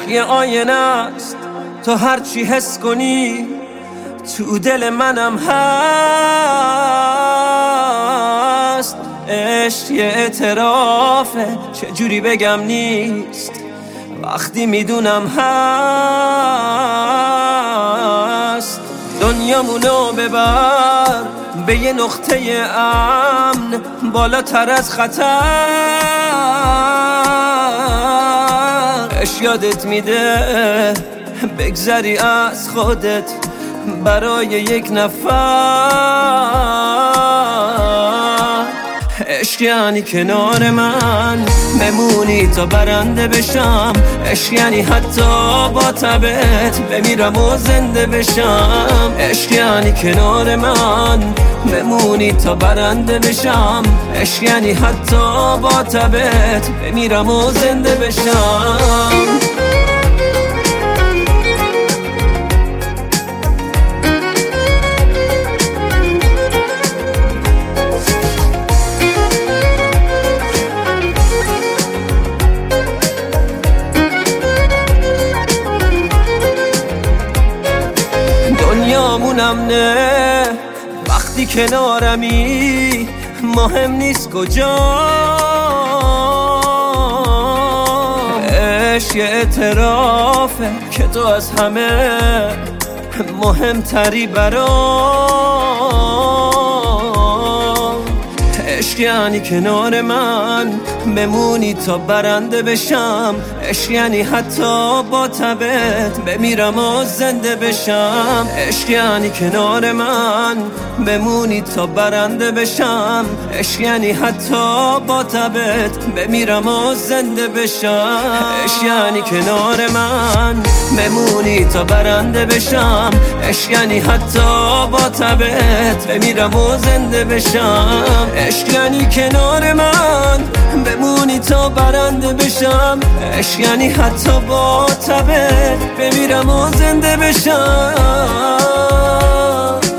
یه آینه است، تو هرچی حس کنی تو دل منم هست. عشق یه اعترافه، چجوری بگم نیست وقتی میدونم هست. دنیامونو ببر به یه نقطه امن، بالاتر از خطر. عشق یادت میده بگذری از خودت برای یک نفر. عشق یعنی کنار من بمونی تا برنده بشم. عشق یعنی حتی با تبت بمیرم و زنده بشم. عشق یعنی کنار من بمونی تا برنده بشم. عشق یعنی حتی با تبت بمیرم و زنده بشم. دنیامونم نه وقتی کنارمی، مهم نیست کجا. عشق یه اعترافه که تو از همه مهمتری برام. عشق یعنی کنار من بمونی تا برنده بشم. عشق یعنی حتی با تبت بمیرم و زنده بشم. عشق یعنی کنار من بمونی تا برنده بشم. عشق یعنی حتی با تبت بمیرم و زنده بشم. عشق یعنی کنار من بمونی تا برنده بشم. عشق یعنی حتی با تبت بمیرم و زنده بشم. عشق یعنی کنار من بمونی تا برنده بشم. عشق یعنی حتی با تبت بمیرم و زنده بشم.